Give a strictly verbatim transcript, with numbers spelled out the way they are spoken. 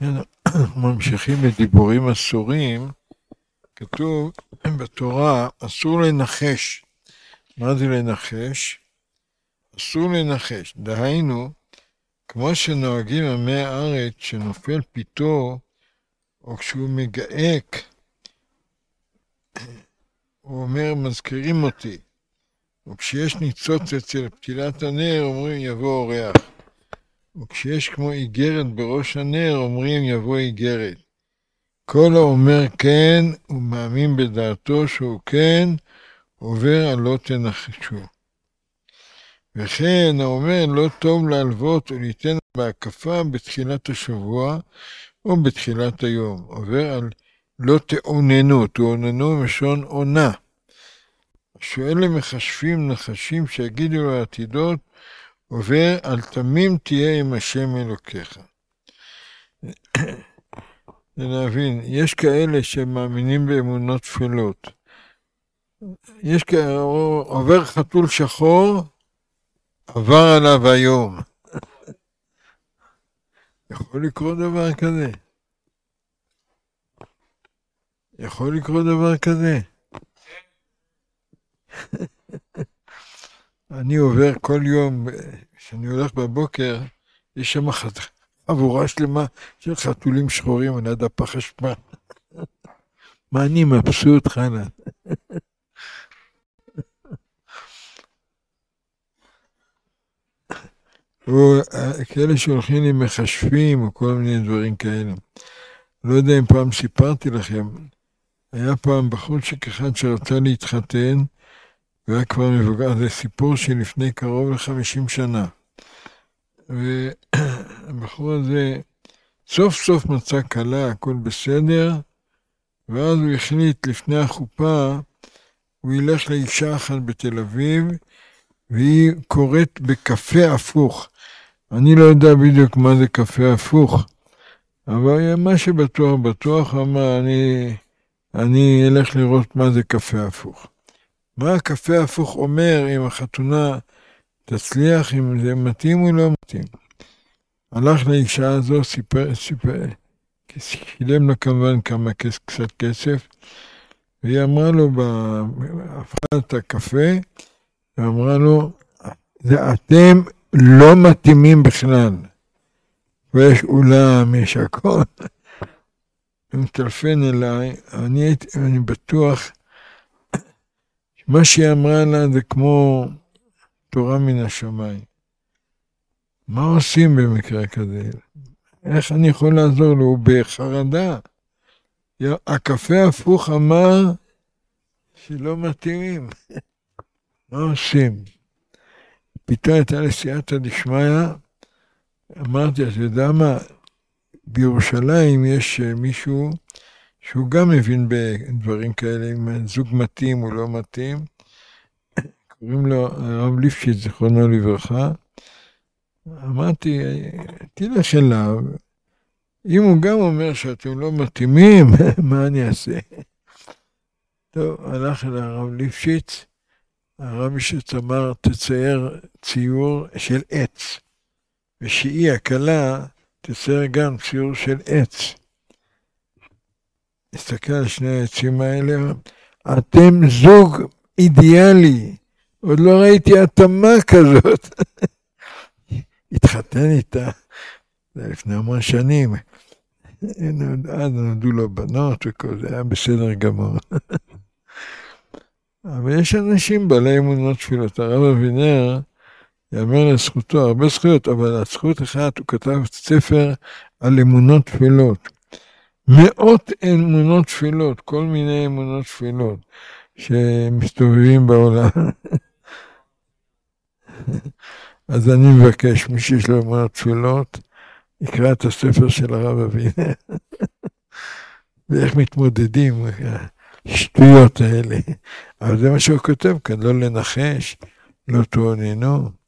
ממשיכים בדיבורים אסורים. כתוב בתורה, אסור לנחש. מה זה לנחש? אסור לנחש. דהיינו, כמו שנוהגים עמי הארץ, שנופל פיתו, או כשהוא מגעק, הוא אומר, מזכירים אותי. וכשיש ניצוץ אצל פתילת הנר, אומרים, יבוא אורח. וכשיש כמו איגרת בראש הנר, אומרים, יבוא איגרת. כל האומר כן, הוא מאמין בדעתו שהוא כן, עובר על לא תנחשו. וכן, האומר, לא טוב להלוות וליתן בהקפה בתחילת השבוע, או בתחילת היום. עובר על לא תאוננו, תאוננו משון עונה. שואל למחשבים נחשים שיגידו לו העתידות, עובר על תמים תהיה עם השם אלוקיך. להבין, יש כאלה שמאמינים באמונות תפלות. יש כאלה, עובר חתול שחור, עבר עליו היום. יכול לקרות דבר כזה? יכול לקרות דבר כזה? אני עובר כל יום, כשאני הולך בבוקר, יש שם חבורה שלמה של חתולים שחורים על יד הפח אשפה. מה אני מבסוט חנה? או כאלה שהולכים עם מחשבים או כל מיני דברים כאלה. לא יודע אם פעם סיפרתי לכם, היה פעם בחורצ'יק אחד שרצה להתחתן, והיה כבר מבוגר, זה סיפור שלפני קרוב ל-חמישים שנה. והבחור הזה סוף סוף מצא קלה, הכל בסדר, ואז הוא החליט לפני החופה, הוא ילך לאישה אחת בתל אביב, והיא קוראת בקפה הפוך. אני לא יודע בדיוק מה זה קפה הפוך, אבל מה שבטוח בטוח, אמר, אני, אני אלך לראות מה זה קפה הפוך. מה הקפה הפוך אומר אם החתונה תצליח, אם זה מתאים או לא מתאים. הלך לאישה הזו, סיפר, סיפר, שילם לה כמובן כמה קצת כסף, והיא אמרה לו, הפכה את הקפה, ואמרה לו, זה אתם לא מתאימים בכלל. ויש אולם, יש הכל. הוא מטלפן אליי, אני, אני בטוח, מה שהיא אמרה לה זה כמו תורה מן השמיים. מה עושים במקרה כזה? איך אני יכול לעזור לו? הוא בחרדה. הקפה הפוך אמר שלא מתאימים. מה עושים? פתאום הייתה לסייעתא דשמיא, אמרתי, אתה יודע מה? בירושלים יש מישהו שהוא גם מבין בדברים כאלה, אם זוג מתאים או לא מתאים. קוראים לו הרב ליפשיץ, זכרונו לברכה. אמרתי, תלך אליו, אם הוא גם אומר שאתם לא מתאימים, מה אני אעשה? טוב, הלך אל הרב ליפשיץ, הרב ליפשיץ אמר, תצייר ציור של עץ, ושהיא הקלה תצייר גם ציור של עץ. נסתכל על שני העצים האלה, אתם זוג אידיאלי, עוד לא ראיתי התאמה כזאת. התחתן איתה, זה לפני המון שנים, אז נולדו לו בנות וכל זה, היה בסדר גמור. אבל יש אנשים בעלי אמונות תפילות, הרב אבינר, יאמר לזכותו הרבה זכויות, אבל הזכות אחת הוא כתב ספר על אמונות תפילות. מאות אמונות תפילות, כל מיני אמונות תפילות, שמסתובבים בעולם. אז אני מבקש, מי שיש לו אמונות תפילות, יקרא את הספר של הרב אבינר. ואיך מתמודדים עם השטויות האלה. אבל זה מה שהוא כותב כאן, לא לנחש, לא תאוננו.